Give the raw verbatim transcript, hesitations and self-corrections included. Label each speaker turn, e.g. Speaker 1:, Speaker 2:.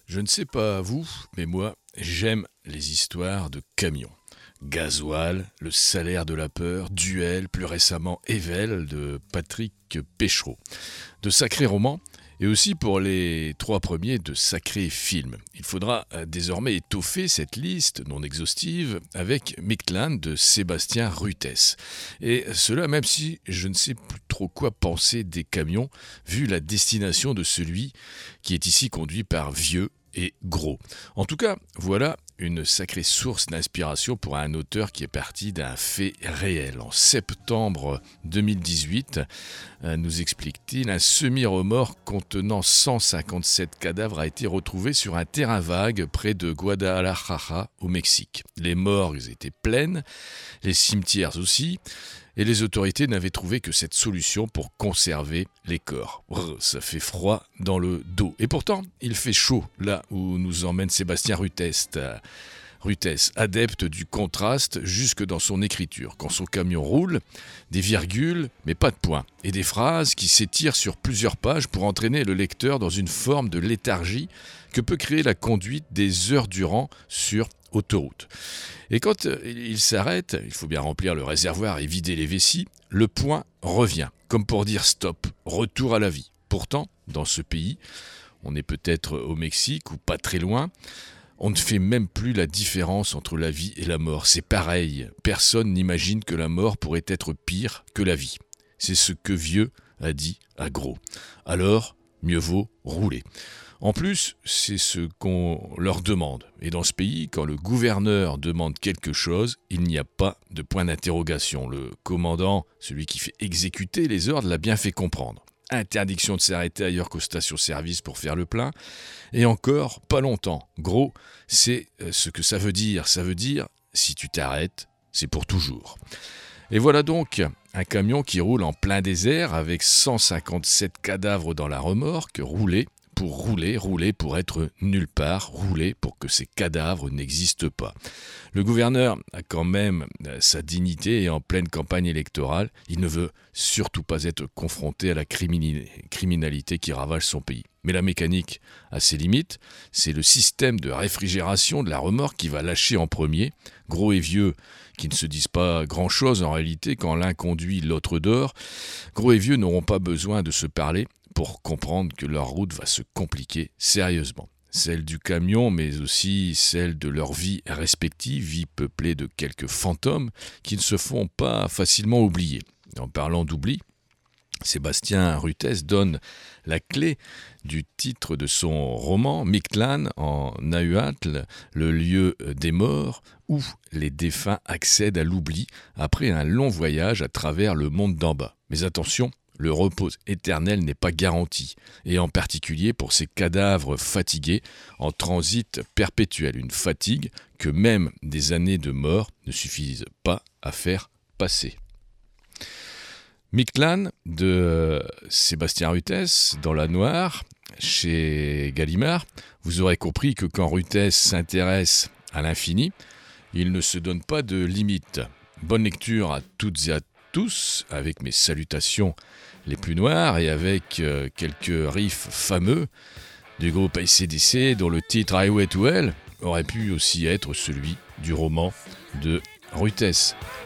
Speaker 1: Je ne sais pas vous, mais moi, j'aime les histoires de camions. Gasoil, Le salaire de la peur, Duel, plus récemment Ével de Patrick Péchereau. De sacrés romans, et aussi pour les trois premiers de sacrés films. Il faudra désormais étoffer cette liste non exhaustive avec Mictlan de Sébastien Rutès. Et cela même si je ne sais plus trop quoi penser des camions, vu la destination de celui qui est ici conduit par Vieux et Gros. En tout cas, voilà une sacrée source d'inspiration pour un auteur qui est parti d'un fait réel. En septembre deux mille dix-huit, nous explique-t-il, un semi-remorque contenant cent cinquante-sept cadavres a été retrouvé sur un terrain vague près de Guadalajara au Mexique. Les morgues étaient pleines, les cimetières aussi, et les autorités n'avaient trouvé que cette solution pour conserver les corps. Brrr, ça fait froid dans le dos. Et pourtant, il fait chaud là où nous emmène Sébastien Rutès. Rutès, adepte du contraste jusque dans son écriture. Quand son camion roule, des virgules, mais pas de points, et des phrases qui s'étirent sur plusieurs pages pour entraîner le lecteur dans une forme de léthargie que peut créer la conduite des heures durant sur autoroute. Et quand il s'arrête, il faut bien remplir le réservoir et vider les vessies, le point revient, comme pour dire stop, retour à la vie. Pourtant, dans ce pays, on est peut-être au Mexique ou pas très loin, on ne fait même plus la différence entre la vie et la mort. C'est pareil, personne n'imagine que la mort pourrait être pire que la vie. C'est ce que Vieux a dit à Gros. Alors, mieux vaut rouler. En plus, c'est ce qu'on leur demande. Et dans ce pays, quand le gouverneur demande quelque chose, il n'y a pas de point d'interrogation. Le commandant, celui qui fait exécuter les ordres, l'a bien fait comprendre. Interdiction de s'arrêter ailleurs qu'aux stations-service pour faire le plein. Et encore, pas longtemps. Gros, c'est ce que ça veut dire. Ça veut dire, si tu t'arrêtes, c'est pour toujours. Et voilà donc un camion qui roule en plein désert avec cent cinquante-sept cadavres dans la remorque, roulés pour rouler, rouler pour être nulle part, rouler pour que ces cadavres n'existent pas. Le gouverneur a quand même sa dignité et en pleine campagne électorale, il ne veut surtout pas être confronté à la criminalité qui ravage son pays. Mais la mécanique a ses limites, c'est le système de réfrigération de la remorque qui va lâcher en premier. Gros et Vieux qui ne se disent pas grand-chose en réalité quand l'un conduit, l'autre dort. Gros et Vieux n'auront pas besoin de se parler pour comprendre que leur route va se compliquer sérieusement. Celle du camion, mais aussi celle de leur vie respective, vie peuplée de quelques fantômes qui ne se font pas facilement oublier. En parlant d'oubli, Sébastien Rutès donne la clé du titre de son roman, Mictlan, en nahuatl, le lieu des morts, où les défunts accèdent à l'oubli après un long voyage à travers le monde d'en bas. Mais attention, le repos éternel n'est pas garanti, et en particulier pour ces cadavres fatigués en transit perpétuel, une fatigue que même des années de mort ne suffisent pas à faire passer. Mictlan de Sébastien Rutès, dans la noire, chez Gallimard, vous aurez compris que quand Rutès s'intéresse à l'infini, il ne se donne pas de limite. Bonne lecture à toutes et à tous, avec mes salutations les plus noires et avec euh, quelques riffs fameux du groupe A C/D C dont le titre Highway to Hell aurait pu aussi être celui du roman de Rutès.